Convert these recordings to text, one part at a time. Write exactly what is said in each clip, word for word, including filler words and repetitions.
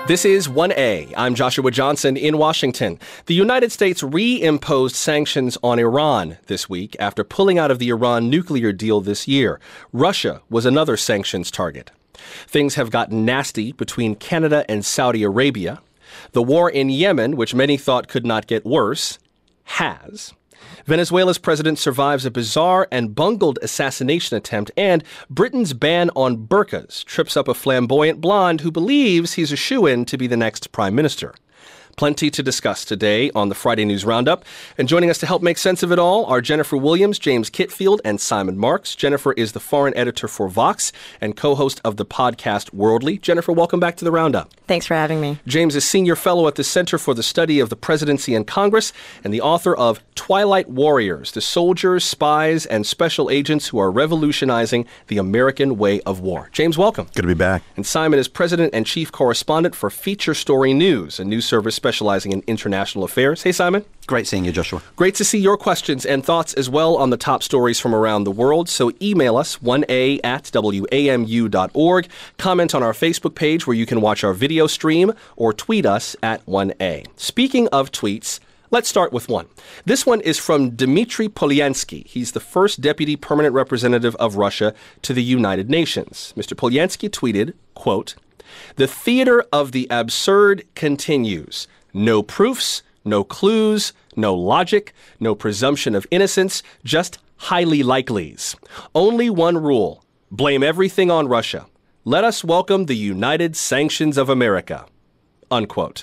This is one A. I'm Joshua Johnson in Washington. The United States reimposed sanctions on Iran this week after pulling out of the Iran nuclear deal this year. Russia was another sanctions target. Things have gotten nasty between Canada and Saudi Arabia. The war in Yemen, which many thought could not get worse, has. Venezuela's president survives a bizarre and bungled assassination attempt, and Britain's ban on burqas trips up a flamboyant blonde who believes he's a shoo-in to be the next prime minister. Plenty to discuss today on the Friday News Roundup. And joining us to help make sense of it all are Jennifer Williams, James Kitfield, and Simon Marks. Jennifer is the foreign editor for Vox and co-host of the podcast Worldly. Jennifer, welcome back to the Roundup. Thanks for having me. James is senior fellow at the Center for the Study of the Presidency and Congress and the author of Twilight Warriors, the soldiers, spies, and special agents who are revolutionizing the American way of war. James, welcome. Good to be back. And Simon is president and chief correspondent for Feature Story News, a news service specializing in international affairs. Hey, Simon. Great seeing you, Joshua. Great to see your questions and thoughts as well on the top stories from around the world. So email us, one A at W A M U dot org. Comment on our Facebook page where you can watch our video stream, or tweet us at one A. Speaking of tweets, let's start with one. This one is from Dmitry Polyansky. He's the first deputy permanent representative of Russia to the United Nations. Mister Polyansky tweeted, quote, "The theater of the absurd continues. No proofs, no clues, no logic, no presumption of innocence, just highly likelies. Only one rule. Blame everything on Russia. Let us welcome the United Sanctions of America." Unquote.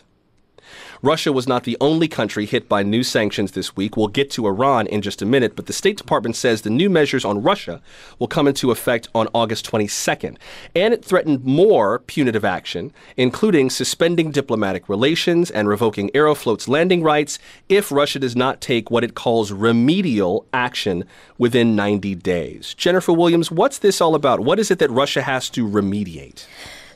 Russia was not the only country hit by new sanctions this week. We'll get to Iran in just a minute, but the State Department says the new measures on Russia will come into effect on August twenty-second. And it threatened more punitive action, including suspending diplomatic relations and revoking Aeroflot's landing rights if Russia does not take what it calls remedial action within ninety days. Jennifer Williams, what's this all about? What is it that Russia has to remediate?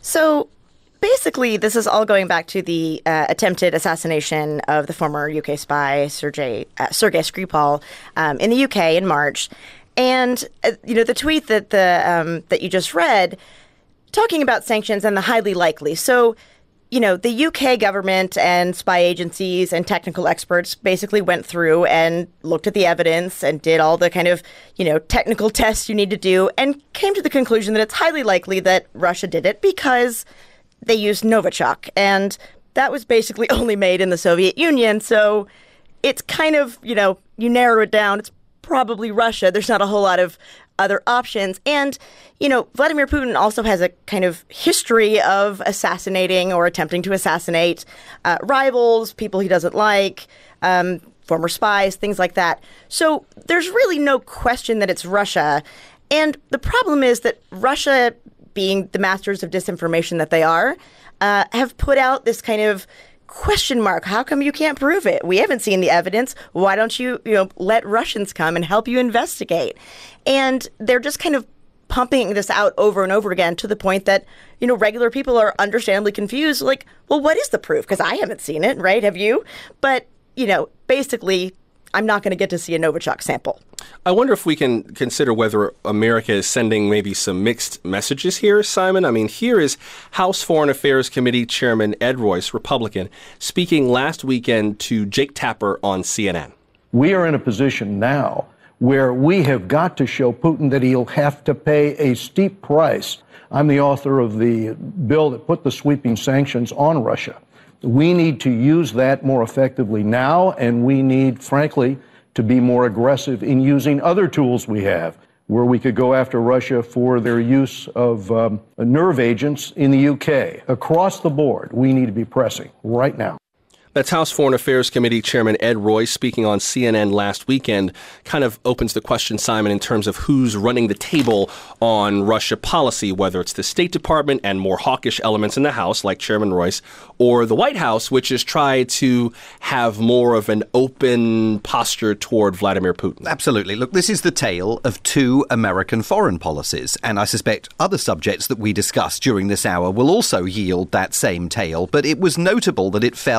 So basically, this is all going back to the uh, attempted assassination of the former U K spy Sergei uh, Sergei Skripal um, in the U K in March, and uh, you know the tweet that the um, that you just read, talking about sanctions and the highly likely. So, you know, the U K government and spy agencies and technical experts basically went through and looked at the evidence and did all the kind of, you know, technical tests you need to do, and came to the conclusion that it's highly likely that Russia did it because they used Novichok, and that was basically only made in the Soviet Union. So it's kind of, you know, you narrow it down, it's probably Russia. There's not a whole lot of other options. And, you know, Vladimir Putin also has a kind of history of assassinating or attempting to assassinate uh, rivals, people he doesn't like, um, former spies, things like that. So there's really no question that it's Russia. And the problem is that Russia, being the masters of disinformation that they are, uh, have put out this kind of question mark. How come you can't prove it? We haven't seen the evidence. Why don't you, you know, let Russians come and help you investigate? And they're just kind of pumping this out over and over again to the point that, you know, regular people are understandably confused. Like, well, what is the proof? Because I haven't seen it, right? Have you? But, you know, basically, I'm not going to get to see a Novichok sample. I wonder if we can consider whether America is sending maybe some mixed messages here, Simon. I mean, here is House Foreign Affairs Committee Chairman Ed Royce, Republican, speaking last weekend to Jake Tapper on C N N. We are in a position now where we have got to show Putin that he'll have to pay a steep price. I'm the author of the bill that put the sweeping sanctions on Russia. We need to use that more effectively now, and we need, frankly, to be more aggressive in using other tools we have, where we could go after Russia for their use of um, nerve agents in the U K. Across the board, we need to be pressing right now. That's House Foreign Affairs Committee Chairman Ed Royce speaking on C N N last weekend. Kind of opens the question, Simon, in terms of who's running the table on Russia policy, whether it's the State Department and more hawkish elements in the House, like Chairman Royce, or the White House, which has tried to have more of an open posture toward Vladimir Putin. Absolutely. Look, this is the tale of two American foreign policies, and I suspect other subjects that we discuss during this hour will also yield that same tale. But it was notable that it fell to the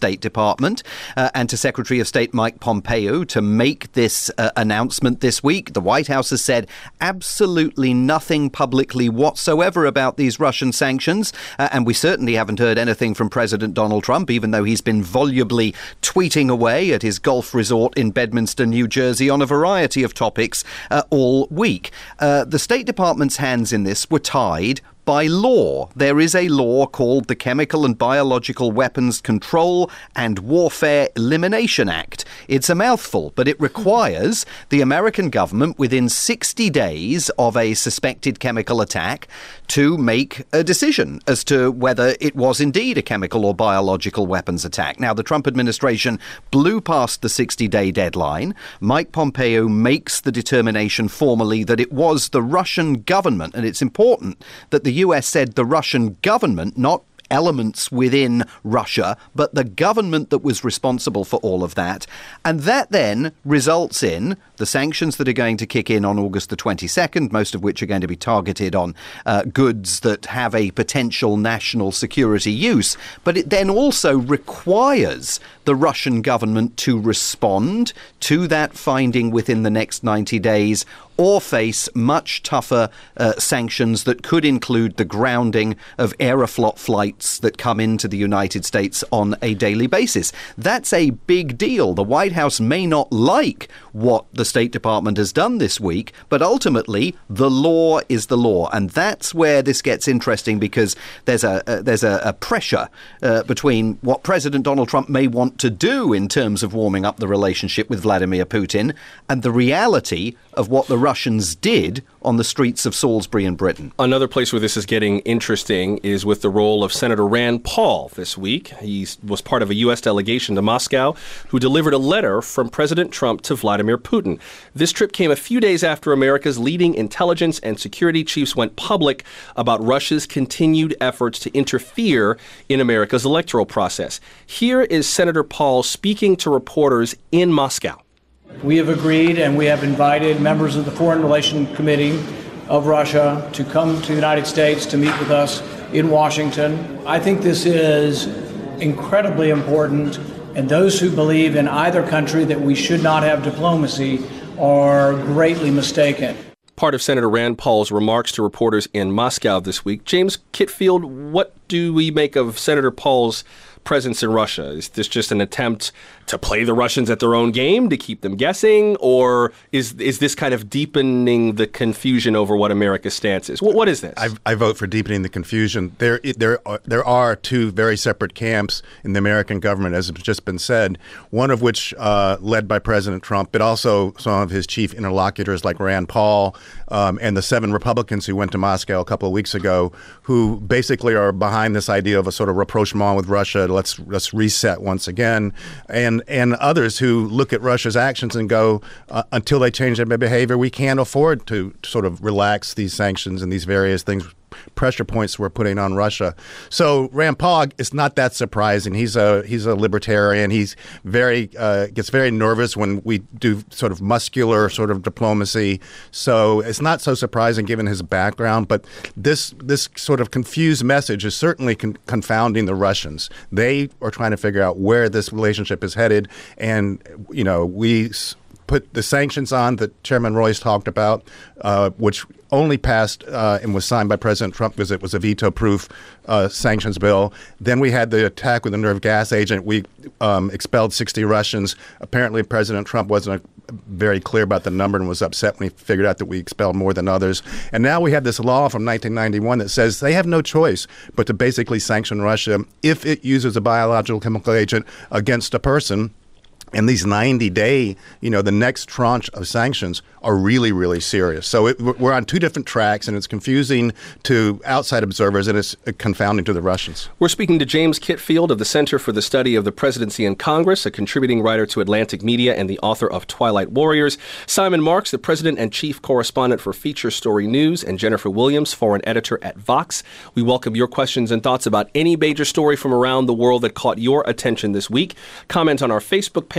State Department uh, and to Secretary of State Mike Pompeo to make this uh, announcement this week. The White House has said absolutely nothing publicly whatsoever about these Russian sanctions, uh, and we certainly haven't heard anything from President Donald Trump, even though he's been volubly tweeting away at his golf resort in Bedminster, New Jersey, on a variety of topics uh, all week. Uh, the State Department's hands in this were tied by law. There is a law called the Chemical and Biological Weapons Control and Warfare Elimination Act. It's a mouthful, but it requires the American government within sixty days of a suspected chemical attack to make a decision as to whether it was indeed a chemical or biological weapons attack. Now, the Trump administration blew past the sixty-day deadline. Mike Pompeo makes the determination formally that it was the Russian government, and it's important that the The U S said the Russian government, not elements within Russia, but the government that was responsible for all of that. And that then results in the sanctions that are going to kick in on August the twenty-second, most of which are going to be targeted on uh, goods that have a potential national security use. But it then also requires the Russian government to respond to that finding within the next ninety days, or face much tougher uh, sanctions that could include the grounding of Aeroflot flights that come into the United States on a daily basis. That's a big deal. The White House may not like what the State Department has done this week, but ultimately the law is the law. And that's where this gets interesting, because there's a, a there's a, a pressure uh, between what President Donald Trump may want to do in terms of warming up the relationship with Vladimir Putin and the reality of what the Russians did on the streets of Salisbury in Britain. Another place where this is getting interesting is with the role of Senator Rand Paul this week. He was part of a U S delegation to Moscow who delivered a letter from President Trump to Vladimir Putin. This trip came a few days after America's leading intelligence and security chiefs went public about Russia's continued efforts to interfere in America's electoral process. Here is Senator Paul speaking to reporters in Moscow. We have agreed and we have invited members of the Foreign Relations Committee of Russia to come to the United States to meet with us in Washington. I think this is incredibly important, and those who believe in either country that we should not have diplomacy are greatly mistaken. Part of Senator Rand Paul's remarks to reporters in Moscow this week. James Kitfield, what do we make of Senator Paul's presence in Russia? Is this just an attempt to play the Russians at their own game, to keep them guessing, or is is this kind of deepening the confusion over what America's stance is? What, what is this? I, I vote for deepening the confusion. There, there, are, there are two very separate camps in the American government, as has just been said, one of which uh, led by President Trump, but also some of his chief interlocutors like Rand Paul um, and the seven Republicans who went to Moscow a couple of weeks ago, who basically are behind this idea of a sort of rapprochement with Russia. Let's let's reset once again, and and others who look at Russia's actions and go, uh, until they change their behavior, we can't afford to sort of relax these sanctions and these various things, pressure points we're putting on Russia. So Rand Paul is not that surprising. He's a he's a libertarian. He's very uh, gets very nervous when we do sort of muscular sort of diplomacy. So it's not so surprising given his background. But this this sort of confused message is certainly con- confounding the Russians. They are trying to figure out where this relationship is headed, and you know we put the sanctions on that Chairman Royce talked about, uh, which only passed uh, and was signed by President Trump because it was a veto-proof uh, sanctions bill. Then we had the attack with the nerve gas agent. We um, expelled sixty Russians. Apparently, President Trump wasn't a, very clear about the number and was upset when he figured out that we expelled more than others. And now we have this law from nineteen ninety-one that says they have no choice but to basically sanction Russia if it uses a biological chemical agent against a person. And these ninety-day, you know, the next tranche of sanctions are really, really serious. So it, we're on two different tracks, and it's confusing to outside observers, and it's confounding to the Russians. We're speaking to James Kitfield of the Center for the Study of the Presidency and Congress, a contributing writer to Atlantic Media and the author of Twilight Warriors, Simon Marks, the president and chief correspondent for Feature Story News, and Jennifer Williams, foreign editor at Vox. We welcome your questions and thoughts about any major story from around the world that caught your attention this week. Comment on our Facebook page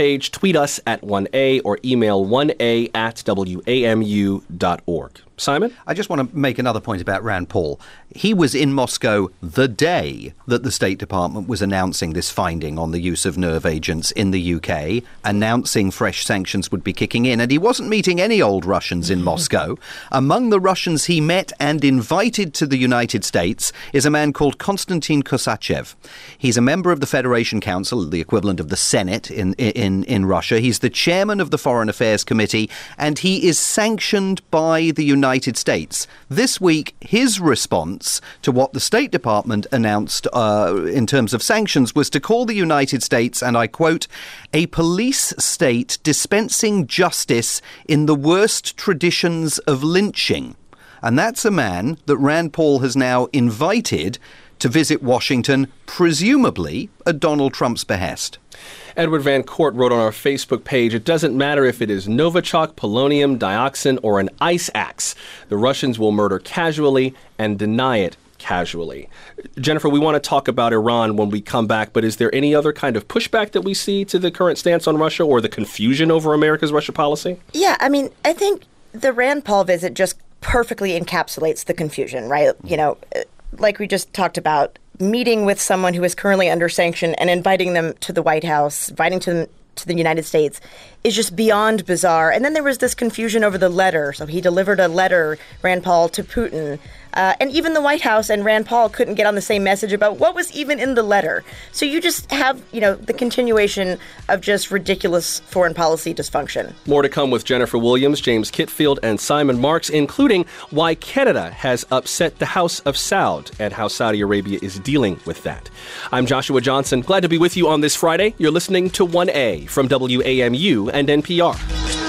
page, tweet us at one A, or email one A at W A M U dot org. Simon? I just want to make another point about Rand Paul. He was in Moscow the day that the State Department was announcing this finding on the use of nerve agents in the U K, announcing fresh sanctions would be kicking in. And he wasn't meeting any old Russians in Moscow. Among the Russians he met and invited to the United States is a man called Konstantin Kosachev. He's a member of the Federation Council, the equivalent of the Senate in, in, in Russia. He's the chairman of the Foreign Affairs Committee, and he is sanctioned by the United United States. This week, his response to what the State Department announced uh, in terms of sanctions was to call the United States, and I quote, a police state dispensing justice in the worst traditions of lynching. And that's a man that Rand Paul has now invited to visit Washington, presumably at Donald Trump's behest. Edward Van Court wrote on our Facebook page, it doesn't matter if it is Novichok, polonium, dioxin, or an ice axe. The Russians will murder casually and deny it casually. Jennifer, we want to talk about Iran when we come back, but is there any other kind of pushback that we see to the current stance on Russia or the confusion over America's Russia policy? Yeah, I mean, I think the Rand Paul visit just perfectly encapsulates the confusion, right? You know, like we just talked about, meeting with someone who is currently under sanction and inviting them to the White House, inviting to them to the United States, is just beyond bizarre. And then there was this confusion over the letter. So he delivered a letter, Rand Paul, to Putin. Uh, and even the White House and Rand Paul couldn't get on the same message about what was even in the letter. So you just have, you know, the continuation of just ridiculous foreign policy dysfunction. More to come with Jennifer Williams, James Kitfield, and Simon Marks, including why Canada has upset the House of Saud and how Saudi Arabia is dealing with that. I'm Joshua Johnson. Glad to be with you on this Friday. You're listening to one A from W A M U and N P R.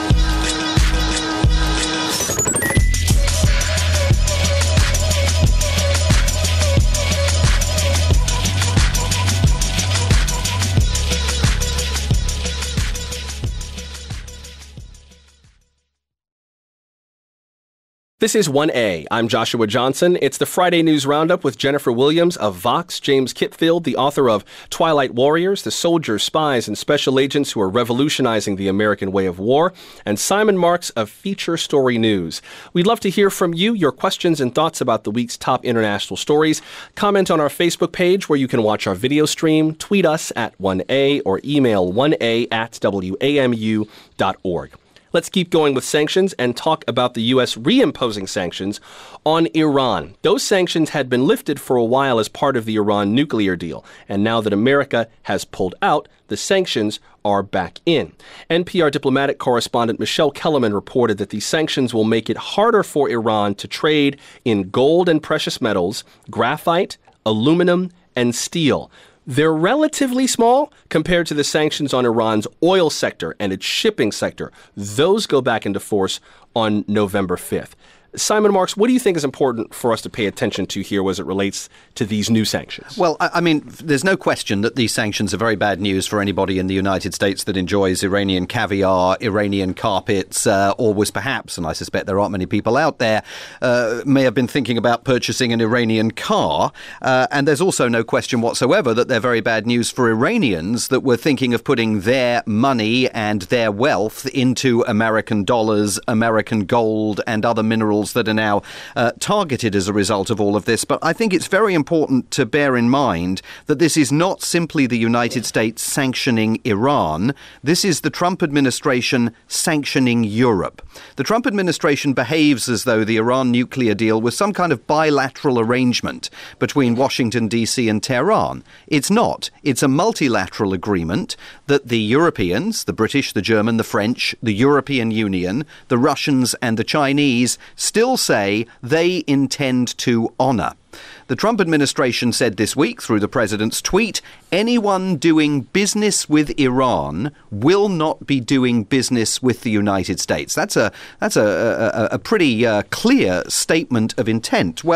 This is one A. I'm Joshua Johnson. It's the Friday News Roundup with Jennifer Williams of Vox, James Kitfield, the author of Twilight Warriors, the soldiers, spies, and special agents who are revolutionizing the American way of war, and Simon Marks of Feature Story News. We'd love to hear from you, your questions and thoughts about the week's top international stories. Comment on our Facebook page where you can watch our video stream, tweet us at one A, or email one A at W A M U dot org. Let's keep going with sanctions and talk about the U S reimposing sanctions on Iran. Those sanctions had been lifted for a while as part of the Iran nuclear deal, and now that America has pulled out, the sanctions are back in. N P R diplomatic correspondent Michelle Kellerman reported that these sanctions will make it harder for Iran to trade in gold and precious metals, graphite, aluminum, and steel. They're relatively small compared to the sanctions on Iran's oil sector and its shipping sector. Those go back into force on November fifth. Simon Marks, what do you think is important for us to pay attention to here as it relates to these new sanctions? Well, I mean, there's no question that these sanctions are very bad news for anybody in the United States that enjoys Iranian caviar, Iranian carpets, uh, or was perhaps, and I suspect there aren't many people out there, uh, may have been thinking about purchasing an Iranian car. Uh, and there's also no question whatsoever that they're very bad news for Iranians that were thinking of putting their money and their wealth into American dollars, American gold, and other minerals that are now uh, targeted as a result of all of this. But I think it's very important to bear in mind that this is not simply the United States sanctioning Iran. This is the Trump administration sanctioning Europe. The Trump administration behaves as though the Iran nuclear deal was some kind of bilateral arrangement between Washington, D C and Tehran. It's not. It's a multilateral agreement that the Europeans, the British, the German, the French, the European Union, the Russians and the Chinese still say they intend to honour. The Trump administration said this week through the president's tweet, anyone doing business with Iran will not be doing business with the United States. That's a that's a, a, a pretty uh, clear statement of intent. Well,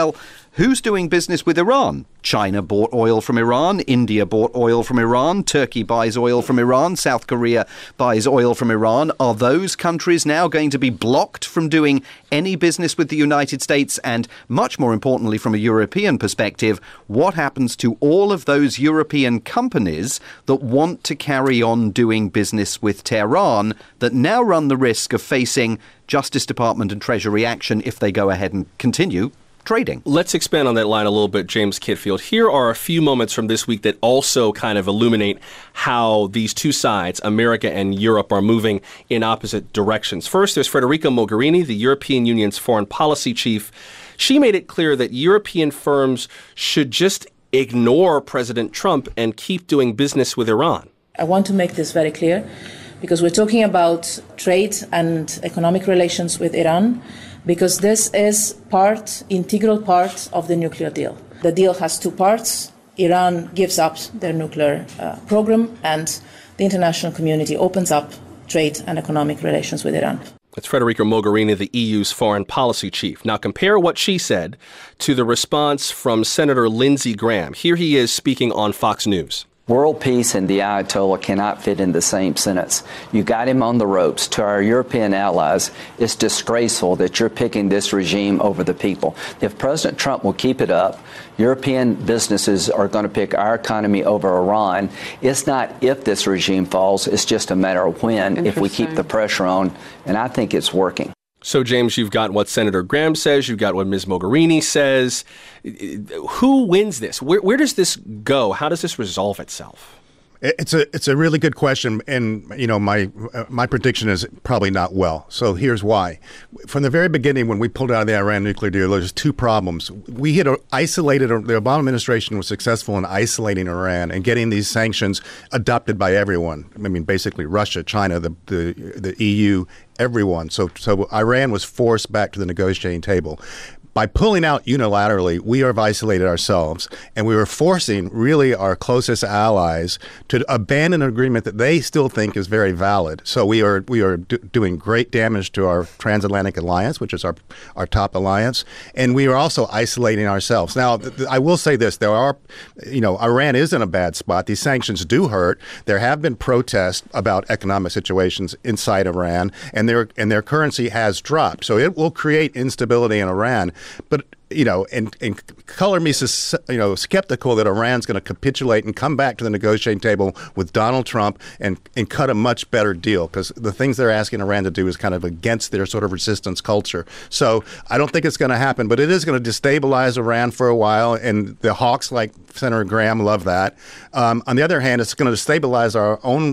Who's doing business with Iran? China bought oil from Iran, India bought oil from Iran, Turkey buys oil from Iran, South Korea buys oil from Iran. Are those countries now going to be blocked from doing any business with the United States? And much more importantly, from a European perspective, what happens to all of those European companies that want to carry on doing business with Tehran that now run the risk of facing Justice Department and Treasury action if they go ahead and continue trading? Let's expand on that line a little bit, James Kitfield. Here are a few moments from this week that also kind of illuminate how these two sides, America and Europe, are moving in opposite directions. First, there's Federica Mogherini, the European Union's foreign policy chief. She made it clear that European firms should just ignore President Trump and keep doing business with Iran. I want to make this very clear because we're talking about trade and economic relations with Iran, because this is part, integral part of the nuclear deal. The deal has two parts. Iran gives up their nuclear uh, program, and the international community opens up trade and economic relations with Iran. That's Federica Mogherini, the E U's foreign policy chief. Now compare what she said to the response from Senator Lindsey Graham. Here he is speaking on Fox News. World peace and the Ayatollah cannot fit in the same sentence. You got him on the ropes. To our European allies, it's disgraceful that you're picking this regime over the people. If President Trump will keep it up, European businesses are going to pick our economy over Iran. It's not if this regime falls, it's just a matter of when, if we keep the pressure on, and I think it's working. So, James, you've got what Senator Graham says, you've got what Miz Mogherini says. Who wins this? Where, where does this go? How does this resolve itself? It's a it's a really good question, and you know my uh, my prediction is probably not well. So here's why: from the very beginning, when we pulled out of the Iran nuclear deal, there's two problems. We had isolated. The Obama administration was successful in isolating Iran and getting these sanctions adopted by everyone. I mean, basically Russia, China, the the, the E U, everyone. So so Iran was forced back to the negotiating table. By pulling out unilaterally, we have isolated ourselves, and we were forcing really our closest allies to abandon an agreement that they still think is very valid. So we are we are do, doing great damage to our transatlantic alliance, which is our our top alliance, and we are also isolating ourselves. Now, th- th- I will say this: there are, you know, Iran is in a bad spot. These sanctions do hurt. There have been protests about economic situations inside Iran, and their and their currency has dropped. So it will create instability in Iran. But, you know, and, and color me, you know, skeptical that Iran's going to capitulate and come back to the negotiating table with Donald Trump and, and cut a much better deal, because the things they're asking Iran to do is kind of against their sort of resistance culture. So I don't think it's going to happen, but it is going to destabilize Iran for a while. And the hawks like Senator Graham love that. Um, on the other hand, it's going to destabilize our own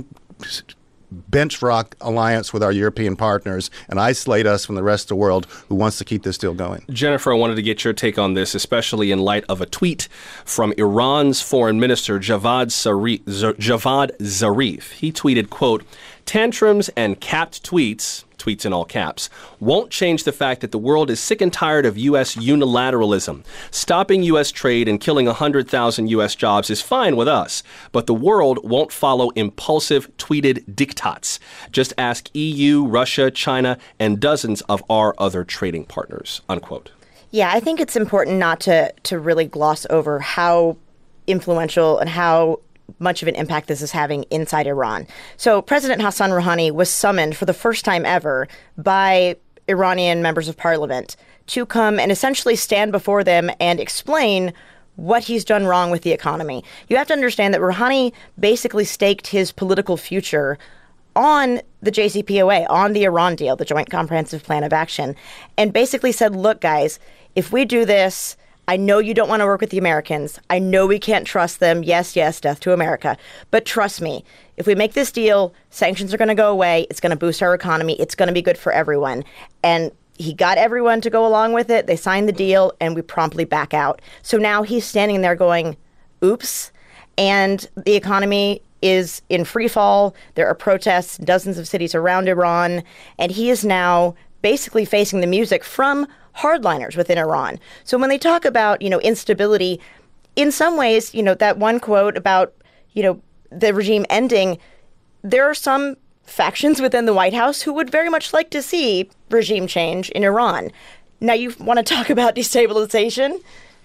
bench rock alliance with our European partners and isolate us from the rest of the world who wants to keep this deal going. Jennifer, I wanted to get your take on this, especially in light of a tweet from Iran's foreign minister, Javad Zarif. Javad Zarif. He tweeted, quote, "Tantrums and capped tweets," tweets in all caps, "won't change the fact that the world is sick and tired of U S unilateralism. Stopping U S trade and killing one hundred thousand U S jobs is fine with us, but the world won't follow impulsive tweeted diktats. Just ask E U, Russia, China, and dozens of our other trading partners," unquote. Yeah, I think it's important not to to really gloss over how influential and how much of an impact this is having inside Iran. So President Hassan Rouhani was summoned for the first time ever by Iranian members of parliament to come and essentially stand before them and explain what he's done wrong with the economy. You have to understand that Rouhani basically staked his political future on the J C P O A, on the Iran deal, the Joint Comprehensive Plan of Action, and basically said, look, guys, if we do this, I know you don't want to work with the Americans. I know we can't trust them. Yes, yes, death to America. But trust me, if we make this deal, sanctions are going to go away. It's going to boost our economy. It's going to be good for everyone. And he got everyone to go along with it. They signed the deal, and we promptly back out. So now he's standing there going, oops. And the economy is in free fall. There are protests in dozens of cities around Iran. And he is now basically facing the music from hardliners within Iran. So when they talk about, you know, instability, in some ways, you know, that one quote about, you know, the regime ending, there are some factions within the White House who would very much like to see regime change in Iran. Now, you want to talk about destabilization?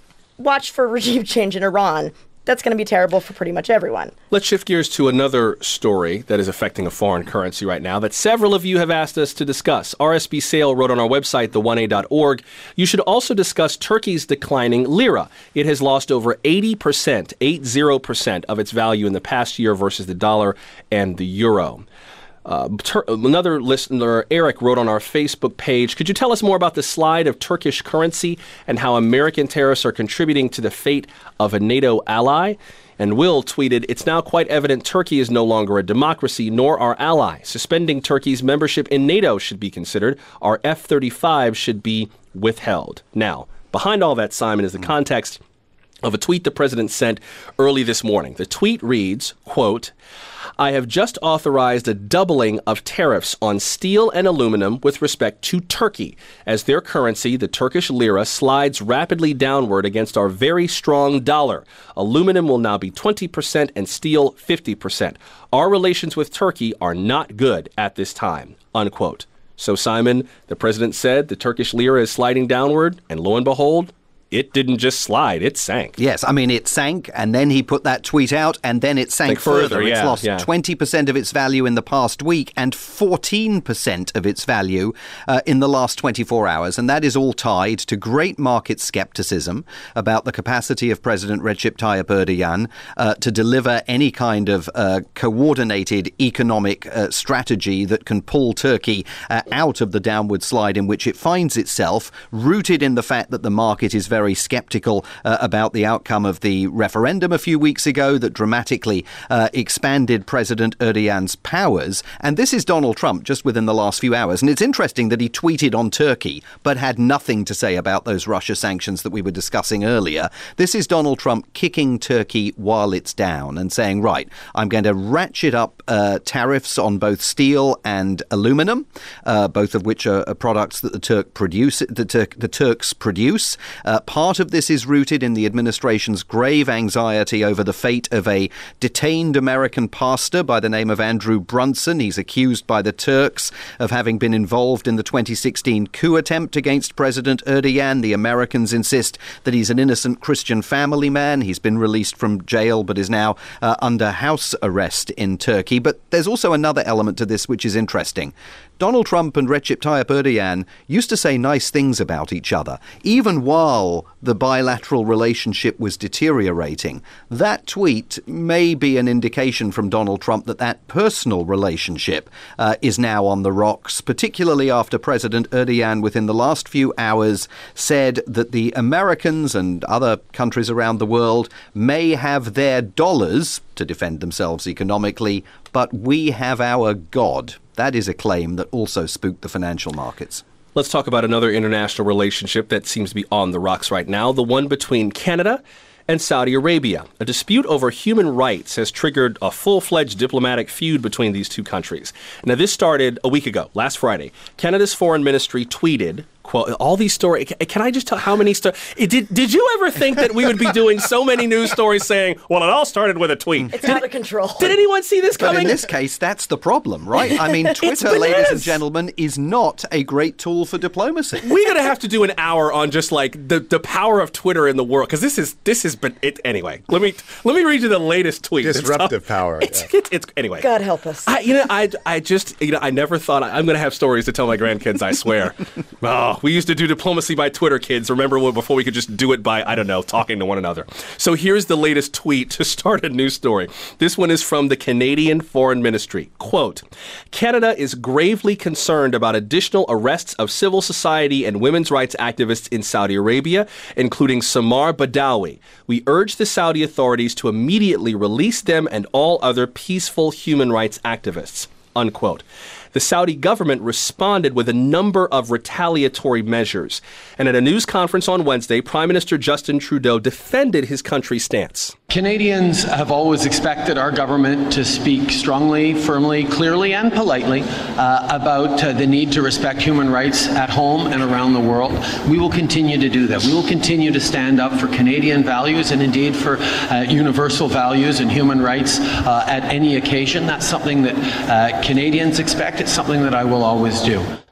watch for regime change in Iran. That's going to be terrible for pretty much everyone. Let's shift gears to another story that is affecting a foreign currency right now that several of you have asked us to discuss. R S B Sale wrote on our website, the one a dot org, you should also discuss Turkey's declining lira. It has lost over eighty percent, eighty percent of its value in the past year versus the dollar and the euro. Uh, Tur- another listener, Eric, wrote on our Facebook page, could you tell us more about the slide of Turkish currency and how American tariffs are contributing to the fate of a NATO ally? And Will tweeted, it's now quite evident Turkey is no longer a democracy nor our ally. Suspending Turkey's membership in NATO should be considered. Our F thirty-five should be withheld. Now, behind all that, Simon, is the context of a tweet the president sent early this morning. The tweet reads, quote, I have just authorized a doubling of tariffs on steel and aluminum with respect to Turkey, as their currency, the Turkish lira, slides rapidly downward against our very strong dollar. Aluminum will now be twenty percent and steel fifty percent. Our relations with Turkey are not good at this time, unquote. So, Simon, the president said the Turkish lira is sliding downward, and lo and behold, it didn't just slide, it sank. Yes, I mean, it sank, and then he put that tweet out, and then it sank further. further. It's yeah, lost yeah. twenty percent of its value in the past week and fourteen percent of its value uh, in the last twenty-four hours. And that is all tied to great market skepticism about the capacity of President Recep Tayyip Erdogan uh, to deliver any kind of uh, coordinated economic uh, strategy that can pull Turkey uh, out of the downward slide in which it finds itself, rooted in the fact that the market is very very skeptical uh, about the outcome of the referendum a few weeks ago that dramatically uh, expanded President Erdogan's powers. And this is Donald Trump just within the last few hours. And it's interesting that he tweeted on Turkey but had nothing to say about those Russia sanctions that we were discussing earlier. This is Donald Trump kicking Turkey while it's down and saying, right, I'm going to ratchet up uh, tariffs on both steel and aluminum, uh, both of which are, are products that the Turk produce, the, Tur- the Turks produce. Uh, Part of this is rooted in the administration's grave anxiety over the fate of a detained American pastor by the name of Andrew Brunson. He's accused by the Turks of having been involved in the twenty sixteen coup attempt against President Erdogan. The Americans insist that he's an innocent Christian family man. He's been released from jail but is now uh, under house arrest in Turkey. But there's also another element to this which is interesting. Donald Trump and Recep Tayyip Erdogan used to say nice things about each other, even while the bilateral relationship was deteriorating. That tweet may be an indication from Donald Trump that that personal relationship uh, is now on the rocks, particularly after President Erdogan, within the last few hours, said that the Americans and other countries around the world may have their dollars to defend themselves economically, but we have our God. That is a claim that also spooked the financial markets. Let's talk about another international relationship that seems to be on the rocks right now, the one between Canada and Saudi Arabia. A dispute over human rights has triggered a full-fledged diplomatic feud between these two countries. Now, this started a week ago, last Friday. Canada's foreign ministry tweeted, quote, all these stories, can I just tell how many stories? Did, did you ever think that we would be doing so many news stories saying, well, it all started with a tweet? It's did, out of control. Did anyone see this coming? But in this case, that's the problem, right? I mean, Twitter, ladies and gentlemen, is not a great tool for diplomacy. We're going to have to do an hour on just like the, the power of Twitter in the world, because this is this has been it anyway. Let me let me read you the latest tweet. Disruptive it's, power. It's, yeah. it's, it's anyway. God help us. I, you know, I I just you know I never thought I, I'm going to have stories to tell my grandkids. I swear. Oh, we used to do diplomacy by Twitter, kids. Remember when, before we could just do it by I don't know talking to one another. So here's the latest tweet to start a news story. This one is from the Canadian Foreign Ministry. Quote: Canada is gravely concerned about additional arrests of civil society and women's rights activists in Saudi Arabia, including Samar Badawi. We urge the Saudi authorities to immediately release them and all other peaceful human rights activists. Unquote. The Saudi government responded with a number of retaliatory measures. And at a news conference on Wednesday, Prime Minister Justin Trudeau defended his country's stance. Canadians have always expected our government to speak strongly, firmly, clearly and politely uh, about uh, the need to respect human rights at home and around the world. We will continue to do that. We will continue to stand up for Canadian values and indeed for uh, universal values and human rights uh, at any occasion. That's something that uh, Canadians expect. It's something that I will always do.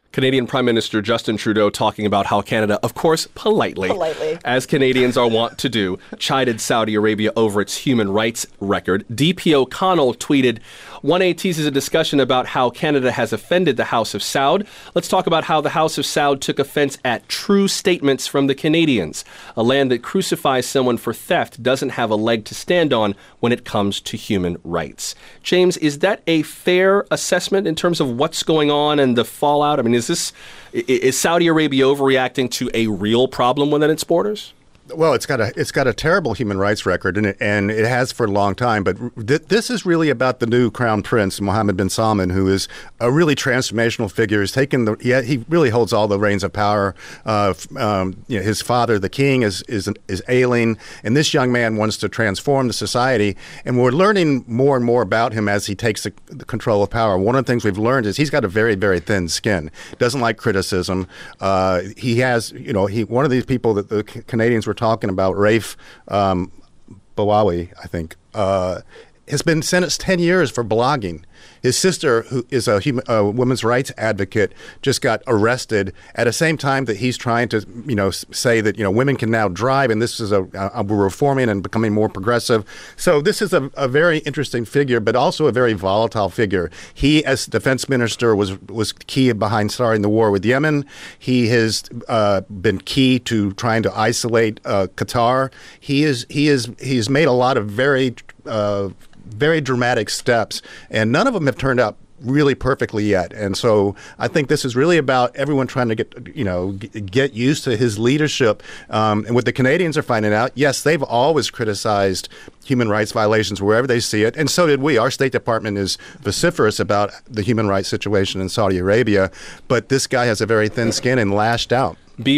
Canadian Prime Minister Justin Trudeau talking about how Canada, of course, politely, politely, as Canadians are wont to do, chided Saudi Arabia over its human rights record. D P O'Connell tweeted, one A teases a discussion about how Canada has offended the House of Saud. Let's talk about how the House of Saud took offense at true statements from the Canadians. A land that crucifies someone for theft doesn't have a leg to stand on when it comes to human rights. James, is that a fair assessment in terms of what's going on and the fallout? I mean, is this is Saudi Arabia overreacting to a real problem within its borders? Well, it's got a it's got a terrible human rights record, and it, and it has for a long time. But th- this is really about the new crown prince, Mohammed bin Salman, who is a really transformational figure. He's taken the he, he really holds all the reins of power. Uh, um, you know, his father, the king, is is is ailing, and this young man wants to transform the society. And we're learning more and more about him as he takes the, the control of power. One of the things we've learned is he's got a very very thin skin. Doesn't like criticism. Uh, he has you know he one of these people that the Canadians were talking about, Raif um, Badawi, I think, uh, has been sentenced ten years for blogging. His sister, who is a, human, a women's rights advocate, just got arrested at the same time that he's trying to, you know, say that, you know, women can now drive, and this is a, a we're reforming and becoming more progressive. So this is a, a very interesting figure, but also a very volatile figure. He, as defense minister, was was key behind starting the war with Yemen. He has uh, been key to trying to isolate uh, Qatar. He is he is he's made a lot of very uh, very dramatic steps, and none of them have turned out really perfectly yet. And so I think this is really about everyone trying to get, you know, get used to his leadership. Um, and what the Canadians are finding out, yes, they've always criticized human rights violations wherever they see it. And so did we. Our State Department is vociferous about the human rights situation in Saudi Arabia. But this guy has a very thin skin and lashed out.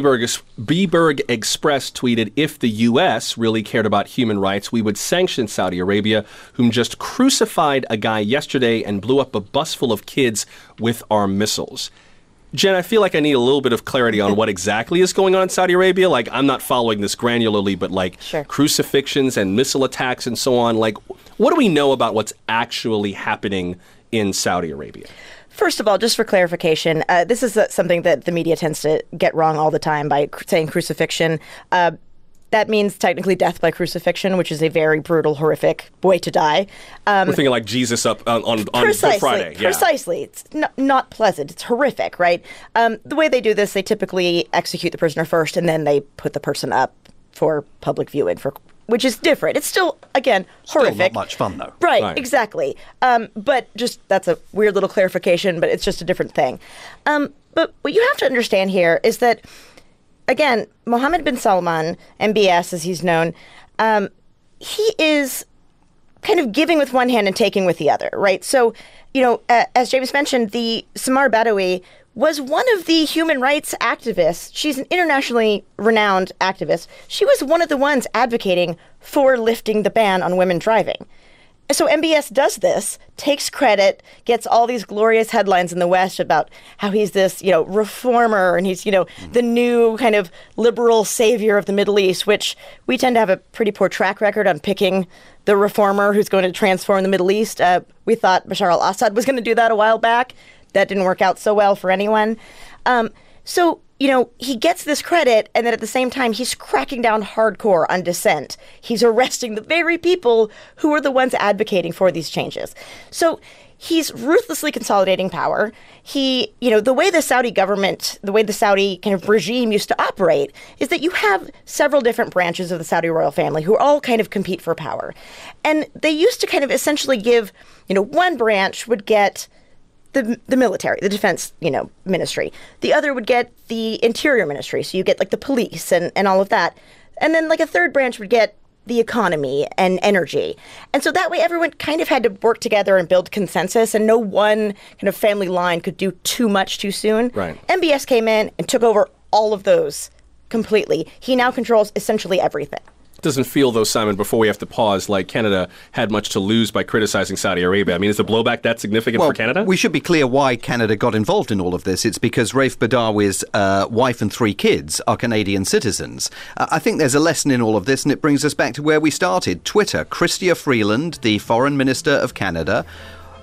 Beberg Express tweeted, if the U S really cared about human rights, we would sanction Saudi Arabia, whom just crucified a guy yesterday and blew up a bus full of kids with our missiles. Jen, I feel like I need a little bit of clarity on what exactly is going on in Saudi Arabia. Like, I'm not following this granularly, but like sure. crucifixions and missile attacks and so on. Like, what do we know about what's actually happening in Saudi Arabia? First of all, just for clarification, uh, this is uh, something that the media tends to get wrong all the time by cr- saying crucifixion. Uh, that means technically death by crucifixion, which is a very brutal, horrific way to die. Um, We're thinking like Jesus up on, on, on precisely, Good Friday. Yeah. Precisely. It's n- not pleasant. It's horrific, right? Um, the way they do this, they typically execute the prisoner first, and then they put the person up for public viewing, for which is different. It's still, again, horrific. Still not much fun, though. Right, right. exactly. Um, but just, that's a weird little clarification, but it's just a different thing. Um, but what you have to understand here is that, again, Mohammed bin Salman, M B S as he's known, um, he is kind of giving with one hand and taking with the other, right? So, you know, uh, as James mentioned, the Samar Badawi was one of the human rights activists. She's an internationally renowned activist. She was one of the ones advocating for lifting the ban on women driving. So M B S does this, takes credit, gets all these glorious headlines in the West about how he's this, you know, reformer and he's, you know, the new kind of liberal savior of the Middle East, which we tend to have a pretty poor track record on picking the reformer who's going to transform the Middle East. Uh, we thought Bashar al-Assad was going to do that a while back. That didn't work out so well for anyone. Um, so, you know, he gets this credit, and then at the same time, he's cracking down hardcore on dissent. He's arresting the very people who are the ones advocating for these changes. So he's ruthlessly consolidating power. He, you know, the way the Saudi government, the way the Saudi kind of regime used to operate is that you have several different branches of the Saudi royal family who all kind of compete for power. And they used to kind of essentially give, you know, one branch would get the the military, the defense, you know, ministry. The other would get the interior ministry. So you get like the police and, and all of that. And then like a third branch would get the economy and energy. And so that way everyone kind of had to work together and build consensus, and no one kind of family line could do too much too soon. Right. M B S came in and took over all of those completely. He now controls essentially everything. Doesn't feel, though, Simon, before we have to pause, like Canada had much to lose by criticizing Saudi Arabia. I mean, is the blowback that significant well, for Canada? We should be clear why Canada got involved in all of this. It's because Raif Badawi's uh, wife and three kids are Canadian citizens. Uh, I think there's a lesson in all of this, and it brings us back to where we started. Twitter. Chrystia Freeland, the Foreign Minister of Canada,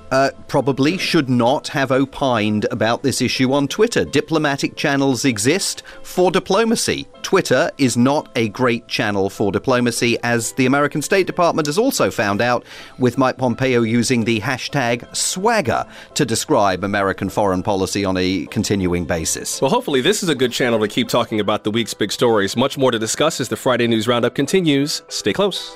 uh, probably should not have opined about this issue on Twitter. Diplomatic channels exist for diplomacy. Twitter is not a great channel for diplomacy, as the American State Department has also found out, with Mike Pompeo using the hashtag swagger to describe American foreign policy on a continuing basis. Well, hopefully this is a good channel to keep talking about the week's big stories. Much more to discuss as the Friday News Roundup continues. Stay close.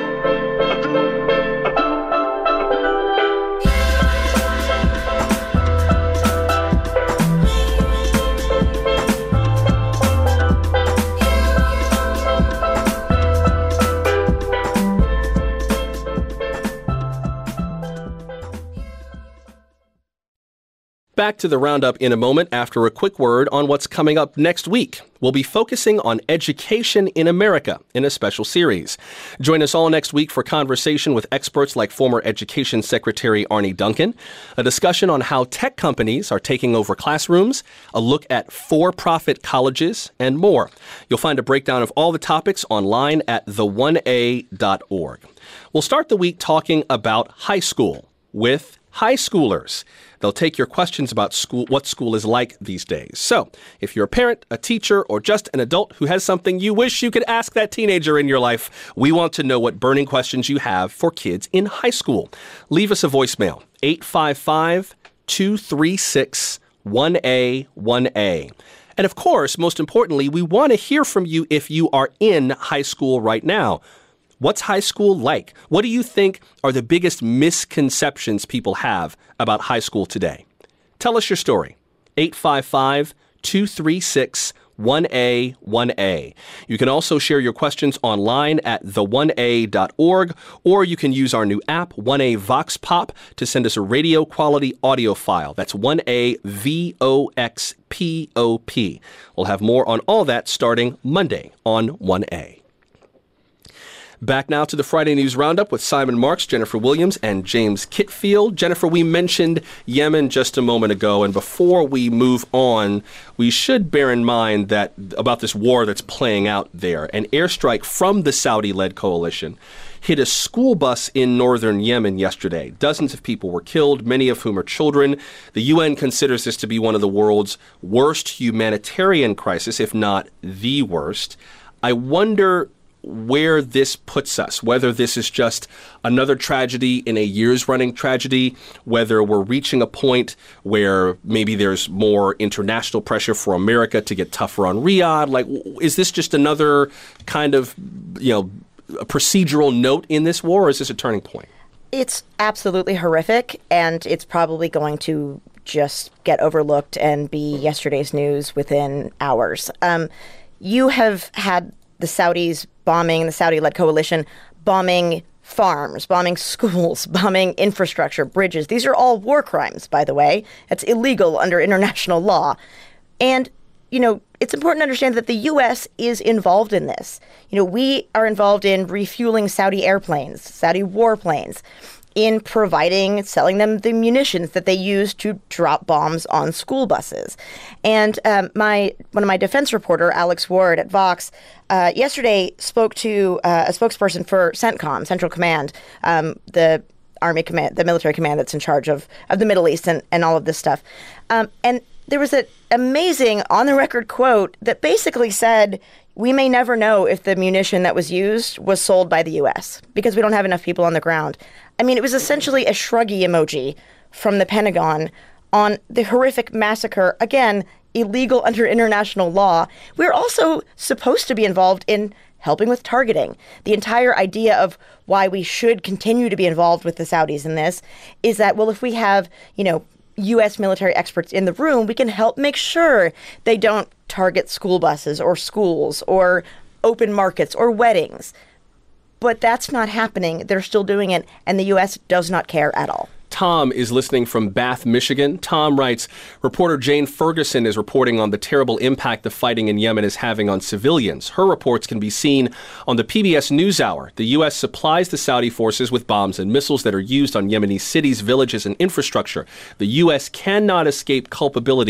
Back to the Roundup in a moment after a quick word on what's coming up next week. We'll be focusing on education in America in a special series. Join us all next week for conversation with experts like former Education Secretary Arne Duncan, a discussion on how tech companies are taking over classrooms, a look at for-profit colleges, and more. You'll find a breakdown of all the topics online at the one a dot org. We'll start the week talking about high school with high schoolers. They'll take your questions about school, what school is like these days. So, if you're a parent, a teacher, or just an adult who has something you wish you could ask that teenager in your life, we want to know what burning questions you have for kids in high school. Leave us a voicemail, eight five five, two three six, one A one A. And of course, most importantly, we want to hear from you if you are in high school right now. What's high school like? What do you think are the biggest misconceptions people have about high school today? Tell us your story. eight five five, two three six, one A one A. You can also share your questions online at the one a dot org, or you can use our new app, one A Vox Pop, to send us a radio quality audio file. That's one A V O X P O P. We'll have more on all that starting Monday on one A. Back now to the Friday News Roundup with Simon Marks, Jennifer Williams, and James Kitfield. Jennifer, we mentioned Yemen just a moment ago, and before we move on, we should bear in mind that about this war that's playing out there. An airstrike from the Saudi-led coalition hit a school bus in northern Yemen yesterday. Dozens of people were killed, many of whom are children. The U N considers this to be one of the world's worst humanitarian crises, if not the worst. I wonder where this puts us, whether this is just another tragedy in a year's running tragedy, whether we're reaching a point where maybe there's more international pressure for America to get tougher on Riyadh. Like, is this just another kind of, you know, a procedural note in this war, or is this a turning point? It's absolutely horrific, and it's probably going to just get overlooked and be yesterday's news within hours. Um, you have had the Saudis bombing, the Saudi-led coalition bombing farms, bombing schools, bombing infrastructure, bridges. These are all war crimes, by the way. It's illegal under international law. And, you know, it's important to understand that the U S is involved in this. You know, we are involved in refueling Saudi airplanes, Saudi warplanes, in providing, selling them the munitions that they use to drop bombs on school buses. And um, my one of my defense reporter, Alex Ward at Vox, uh, yesterday spoke to uh, a spokesperson for CENTCOM, Central Command, um, the Army command, the military command that's in charge of, of the Middle East and, and all of this stuff. Um, and there was an amazing on-the-record quote that basically said, we may never know if the munition that was used was sold by the U S because we don't have enough people on the ground. I mean, it was essentially a shruggy emoji from the Pentagon on the horrific massacre, again, illegal under international law. We're also supposed to be involved in helping with targeting. The entire idea of why we should continue to be involved with the Saudis in this is that, well, if we have, you know, U S military experts in the room, we can help make sure they don't target school buses or schools or open markets or weddings. But that's not happening. They're still doing it, and the U S does not care at all. Tom is listening from Bath, Michigan. Tom writes, reporter Jane Ferguson is reporting on the terrible impact the fighting in Yemen is having on civilians. Her reports can be seen on the P B S NewsHour. The U S supplies the Saudi forces with bombs and missiles that are used on Yemeni cities, villages, and infrastructure. The U S cannot escape culpability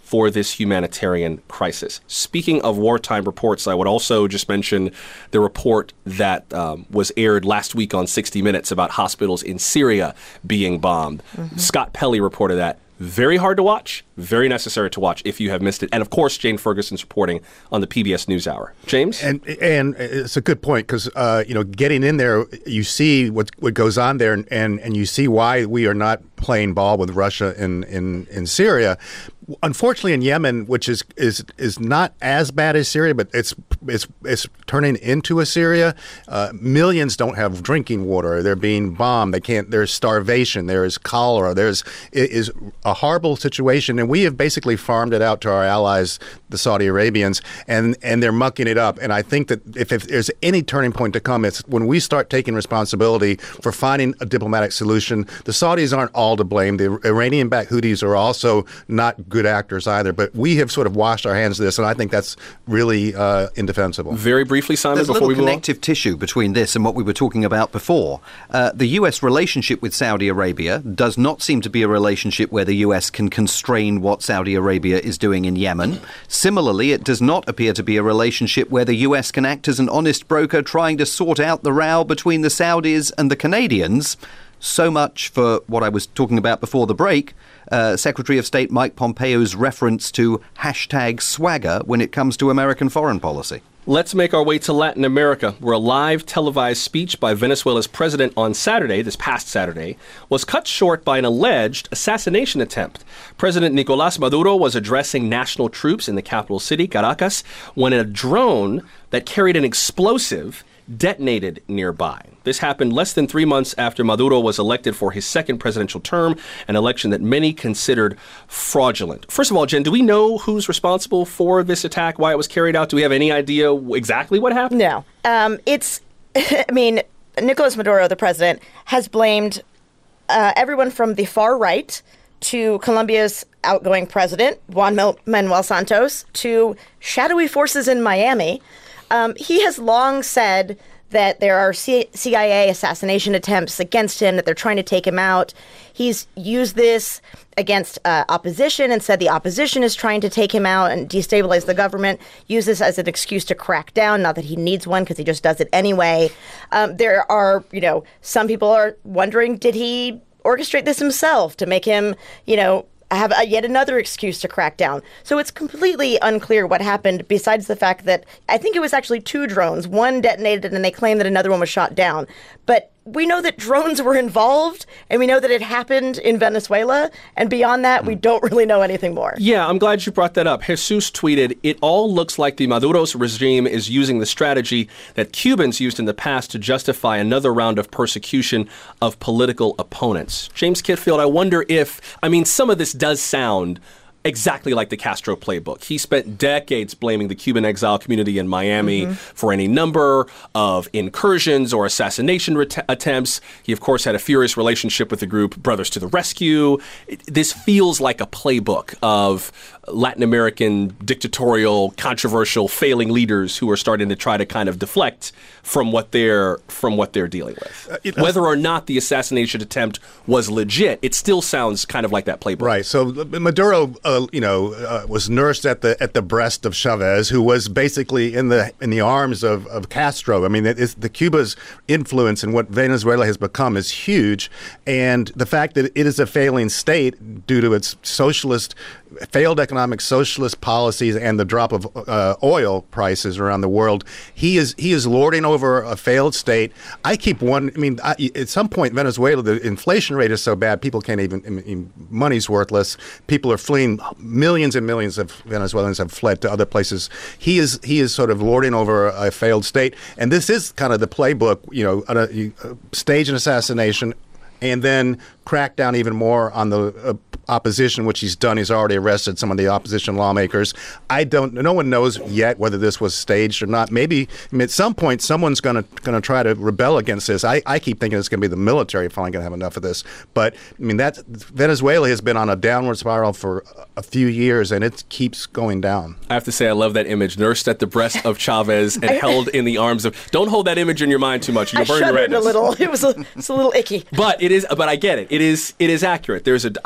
for this humanitarian crisis. Speaking of wartime reports, I would also just mention the report that um, was aired last week on sixty minutes about hospitals in Syria being bombed. Mm-hmm. Scott Pelley reported that. Very hard to watch, very necessary to watch if you have missed it. And, of course, Jane Ferguson's reporting on the P B S NewsHour. James? And and it's a good point because, uh, you know, getting in there, you see what what goes on there and, and, and you see why we are not playing ball with Russia in, in, in Syria. Unfortunately, in Yemen, which is, is is not as bad as Syria, but it's it's it's turning into a Syria. Uh, millions don't have drinking water. They're being bombed. They can't. There's starvation. There is cholera. There's it is a horrible situation, and we have basically farmed it out to our allies, the Saudi Arabians, and and they're mucking it up. And I think that if, if there's any turning point to come, it's when we start taking responsibility for finding a diplomatic solution. The Saudis aren't all to blame. The Iranian-backed Houthis are also not good good actors either, but we have sort of washed our hands of this, and I think that's really uh, indefensible. Very briefly, Simon, There's before we move on. There's a little connective tissue between this and what we were talking about before. Uh, the U S relationship with Saudi Arabia does not seem to be a relationship where the U S can constrain what Saudi Arabia is doing in Yemen. Similarly, it does not appear to be a relationship where the U S can act as an honest broker trying to sort out the row between the Saudis and the Canadians. So much for what I was talking about before the break, uh, Secretary of State Mike Pompeo's reference to hashtag swagger when it comes to American foreign policy. Let's make our way to Latin America, where a live televised speech by Venezuela's president on Saturday, this past Saturday, was cut short by an alleged assassination attempt. President Nicolás Maduro was addressing national troops in the capital city, Caracas, when a drone that carried an explosive detonated nearby. This happened less than three months after Maduro was elected for his second presidential term, an election that many considered fraudulent. First of all, Jen, do we know who's responsible for this attack, why it was carried out? Do we have any idea exactly what happened? No. Um, it's, I mean, Nicolas Maduro, the president, has blamed uh, everyone from the far right to Colombia's outgoing president, Juan Manuel Santos, to shadowy forces in Miami. Um, he has long said that there are C- CIA assassination attempts against him, that they're trying to take him out. He's used this against uh, opposition and said the opposition is trying to take him out and destabilize the government, use this as an excuse to crack down, not that he needs one because he just does it anyway. Um, there are, you know, some people are wondering, did he orchestrate this himself to make him, you know, have a, yet another excuse to crack down. So it's completely unclear what happened, besides the fact that I think it was actually two drones. One detonated and they claim that another one was shot down. But we know that drones were involved, and we know that it happened in Venezuela. And beyond that, we don't really know anything more. Yeah, I'm glad you brought that up. Jesus tweeted, "It all looks like the Maduro's regime is using the strategy that Cubans used in the past to justify another round of persecution of political opponents." James Kitfield, I wonder if, I mean, some of this does sound exactly like the Castro playbook. He spent decades blaming the Cuban exile community in Miami mm-hmm. for any number of incursions or assassination ret- attempts. He, of course, had a furious relationship with the group Brothers to the Rescue. It, this feels like a playbook of Latin American dictatorial, controversial, failing leaders who are starting to try to kind of deflect from what they're from what they're dealing with. Uh, it, Whether or not the assassination attempt was legit, it still sounds kind of like that playbook. Right. So Maduro, uh, you know, uh, was nursed at the at the breast of Chavez, who was basically in the in the arms of, of Castro. I mean, it, it's, the Cuba's influence in what Venezuela has become is huge, and the fact that it is a failing state due to its socialist. failed economic socialist policies and the drop of uh, oil prices around the world, he is he is lording over a failed state. I keep one. I mean, I, at some point, Venezuela, the inflation rate is so bad, people can't even. I mean, money's worthless. People are fleeing. Millions and millions of Venezuelans have fled to other places. He is he is sort of lording over a failed state, and this is kind of the playbook. You know, uh, you, uh, stage an assassination, and then crack down even more on the uh, opposition, which he's done. He's already arrested some of the opposition lawmakers. I don't. No one knows yet whether this was staged or not. Maybe I mean, at some point someone's going to going to try to rebel against this. I, I keep thinking it's going to be the military finally going to have enough of this. But I mean, that Venezuela has been on a downward spiral for a few years, and it keeps going down. I have to say, I love that image, nursed at the breast of Chavez and held in the arms of. Don't hold that image in your mind too much. You'll I burn your shuddered redness. a little. It was a, it's a little icky. But it is. But I get it. It is. It is accurate. There's a. I totally.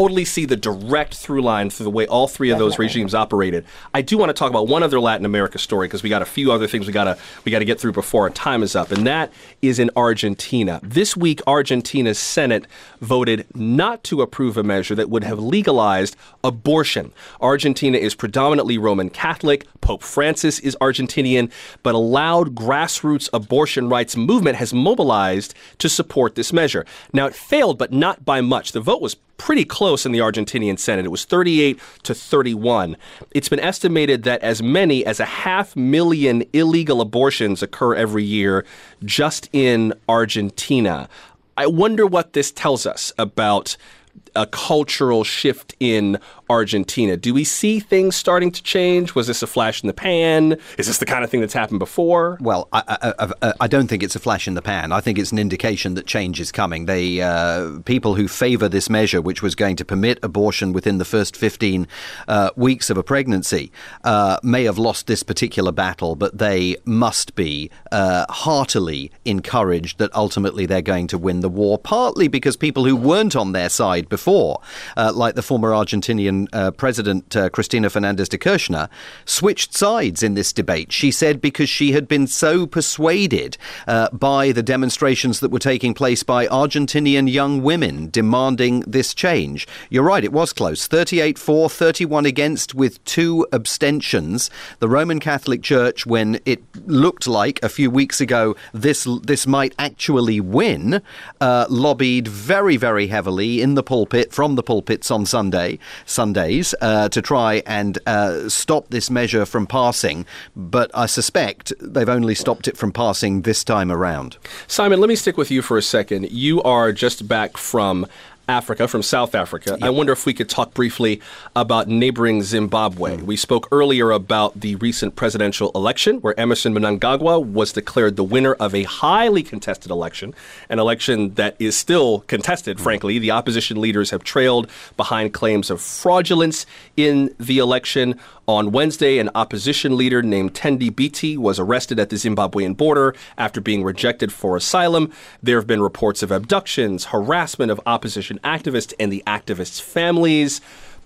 totally see the direct through line through the way all three of those regimes operated. I do want to talk about one other Latin America story because we got a few other things we gotta we gotta get through before our time is up, and that is in Argentina. This week, Argentina's Senate voted not to approve a measure that would have legalized abortion. Argentina is predominantly Roman Catholic. Pope Francis is Argentinian, but a loud grassroots abortion rights movement has mobilized to support this measure. Now, it failed, but not by much. The vote was pretty close in the Argentinian Senate. It was thirty-eight to thirty-one. It's been estimated that as many as a half million illegal abortions occur every year just in Argentina. I wonder what this tells us about a cultural shift in Argentina. Do we see things starting to change? Was this a flash in the pan? Is this the kind of thing that's happened before? Well, I, I, I, I don't think it's a flash in the pan. I think it's an indication that change is coming. They uh, people who favour this measure, which was going to permit abortion within the first fifteen uh, weeks of a pregnancy, uh, may have lost this particular battle, but they must be uh, heartily encouraged that ultimately they're going to win the war, partly because people who weren't on their side before, uh, like the former Argentinian uh, President uh, Cristina Fernández de Kirchner, switched sides in this debate. She said because she had been so persuaded uh, by the demonstrations that were taking place by Argentinian young women demanding this change. You're right, it was close. thirty-eight for, thirty-one against, with two abstentions. The Roman Catholic Church, when it looked like a few weeks ago this this might actually win, uh, lobbied very, very heavily in the pulpit, from the pulpits on Sunday, Sundays, uh, to try and uh, stop this measure from passing. But I suspect they've only stopped it from passing this time around. Simon, let me stick with you for a second. You are just back from Africa, from South Africa. Yep. I wonder if we could talk briefly about neighboring Zimbabwe. Mm. We spoke earlier about the recent presidential election where Emmerson Mnangagwa was declared the winner of a highly contested election, an election that is still contested, mm. frankly. The opposition leaders have trailed behind claims of fraudulence in the election. On Wednesday, an opposition leader named Tendi Biti was arrested at the Zimbabwean border after being rejected for asylum. There have been reports of abductions, harassment of opposition activists and the activists' families.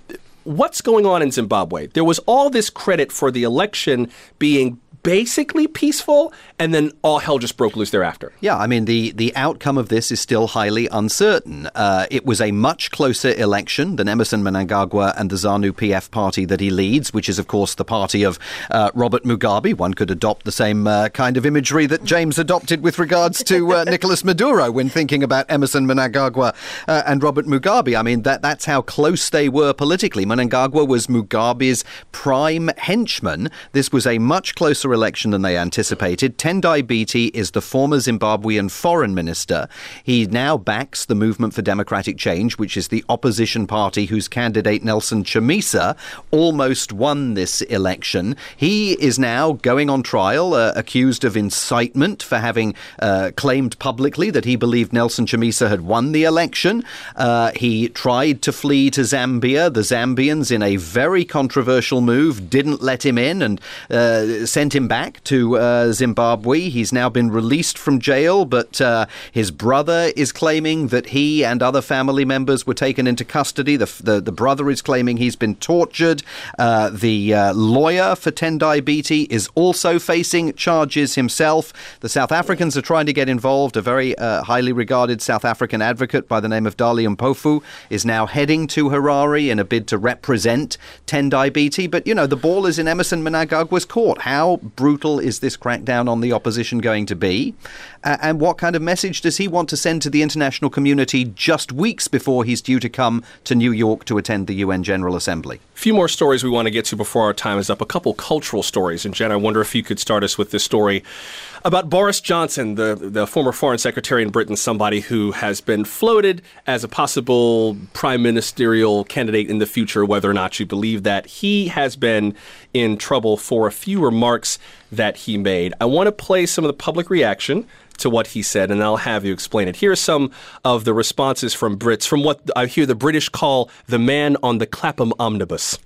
What's going on in Zimbabwe? There was all this credit for the election being basically peaceful, and then all hell just broke loose thereafter. Yeah, I mean, the, the outcome of this is still highly uncertain. Uh, it was a much closer election than Emmerson Mnangagwa and the ZANU-P F party that he leads, which is, of course, the party of uh, Robert Mugabe. One could adopt the same uh, kind of imagery that James adopted with regards to uh, Nicolas Maduro when thinking about Emmerson Mnangagwa uh, and Robert Mugabe. I mean, that that's how close they were politically. Mnangagwa was Mugabe's prime henchman. This was a much closer election than they anticipated. Tendai Biti is the former Zimbabwean foreign minister. He now backs the Movement for Democratic Change, which is the opposition party whose candidate Nelson Chamisa almost won this election. He is now going on trial, uh, accused of incitement for having uh, claimed publicly that he believed Nelson Chamisa had won the election. Uh, he tried to flee to Zambia. The Zambians, in a very controversial move, didn't let him in and uh, sent him back to uh, Zimbabwe. He's now been released from jail, but uh, his brother is claiming that he and other family members were taken into custody. The the, the brother is claiming he's been tortured. Uh, the uh, lawyer for Tendai Biti is also facing charges himself. The South Africans are trying to get involved. A very uh, highly regarded South African advocate by the name of Dali Mpofu is now heading to Harare in a bid to represent Tendai Biti. But, you know, the ball is in Emmerson Mnangagwa's court. How brutal is this crackdown on the opposition going to be? Uh, and what kind of message does he want to send to the international community just weeks before he's due to come to New York to attend the U N General Assembly? A few more stories we want to get to before our time is up. A couple cultural stories. And Jen, I wonder if you could start us with this story about Boris Johnson, the, the former foreign secretary in Britain, somebody who has been floated as a possible prime ministerial candidate in the future, whether or not you believe that. He has been in trouble for a few remarks that he made. I want to play some of the public reaction to what he said, and I'll have you explain it. Here are some of the responses from Brits, from what I hear the British call the man on the Clapham omnibus.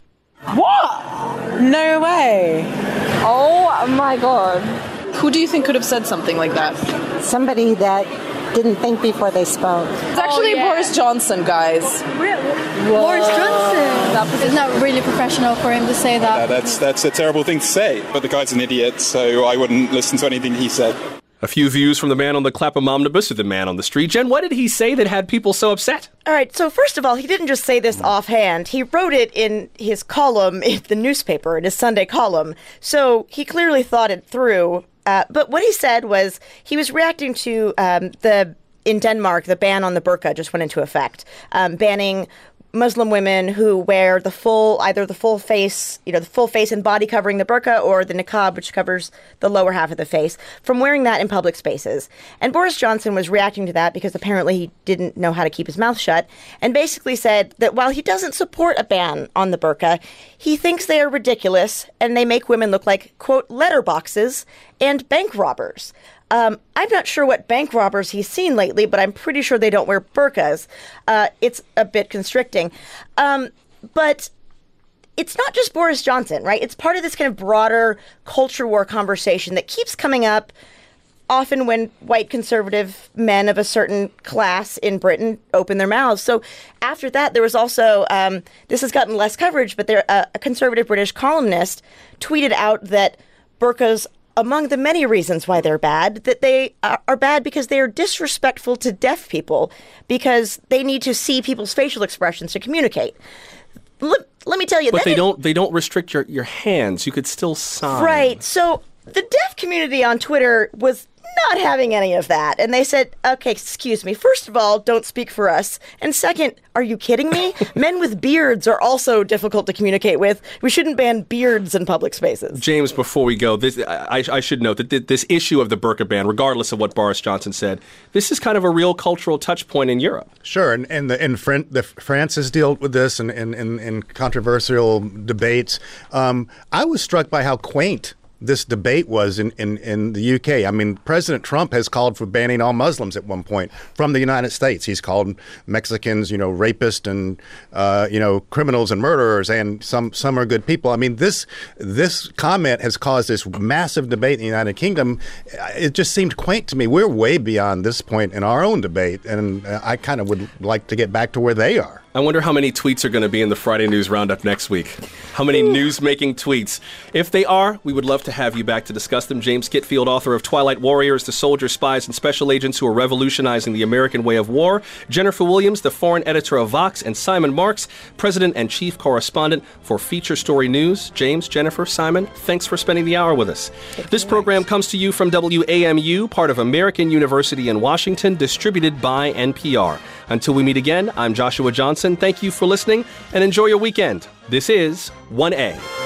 What? No way. Oh my God. Who do you think could have said something like that? Somebody that didn't think before they spoke. It's actually oh, yeah. Boris Johnson, guys. Really? Boris Johnson? It's not really professional for him to say that. Yeah, that's, that's a terrible thing to say, but the guy's an idiot, so I wouldn't listen to anything he said. A few views from the man on the Clapham Omnibus or the man on the street. Jen, what did he say that had people so upset? All right, so first of all, he didn't just say this offhand. He wrote it in his column in the newspaper, in his Sunday column. So he clearly thought it through. Uh, but what he said was he was reacting to um, the, in Denmark, the ban on the burqa just went into effect, um, banning Muslim women who wear the full, either the full face, you know, the full face and body covering the burqa, or the niqab, which covers the lower half of the face, from wearing that in public spaces. And Boris Johnson was reacting to that because apparently he didn't know how to keep his mouth shut, and basically said that while he doesn't support a ban on the burqa, he thinks they are ridiculous and they make women look like, quote, letterboxes and bank robbers. Um, I'm not sure what bank robbers he's seen lately, but I'm pretty sure they don't wear burqas. Uh, it's a bit constricting. Um, but it's not just Boris Johnson, right? It's part of this kind of broader culture war conversation that keeps coming up often when white conservative men of a certain class in Britain open their mouths. So after that, there was also, um, this has gotten less coverage, but there uh, a conservative British columnist tweeted out that burqas, among the many reasons why they're bad, that they are bad because they are disrespectful to deaf people, because they need to see people's facial expressions to communicate. Let, let me tell you, but they don't. They don't restrict your, your hands. You could still sign. Right. So the deaf community on Twitter was not having any of that, and they said, "Okay, excuse me. First of all, don't speak for us, and second, are you kidding me? Men with beards are also difficult to communicate with. We shouldn't ban beards in public spaces." James, before we go, this I, I should note that this issue of the burqa ban, regardless of what Boris Johnson said, this is kind of a real cultural touch point in Europe. Sure, and and the, and Fran- the France has dealt with this in in, in, in controversial debates. Um, I was struck by how quaint this debate was in, in, in the U K. I mean, President Trump has called for banning all Muslims at one point from the United States. He's called Mexicans, you know, rapists and, uh, you know, criminals and murderers, and some some are good people. I mean, this this comment has caused this massive debate in the United Kingdom. It just seemed quaint to me. We're way beyond this point in our own debate, and I kind of would like to get back to where they are. I wonder how many tweets are going to be in the Friday News Roundup next week. How many news-making tweets? If they are, we would love to have you back to discuss them. James Kitfield, author of Twilight Warriors, The Soldiers, Spies, and Special Agents Who Are Revolutionizing the American Way of War. Jennifer Williams, the foreign editor of Vox. And Simon Marks, president and chief correspondent for Feature Story News. James, Jennifer, Simon, thanks for spending the hour with us. This program comes to you from W A M U, part of American University in Washington, distributed by N P R. Until we meet again, I'm Joshua Johnson. Thank you for listening and enjoy your weekend. This is one A.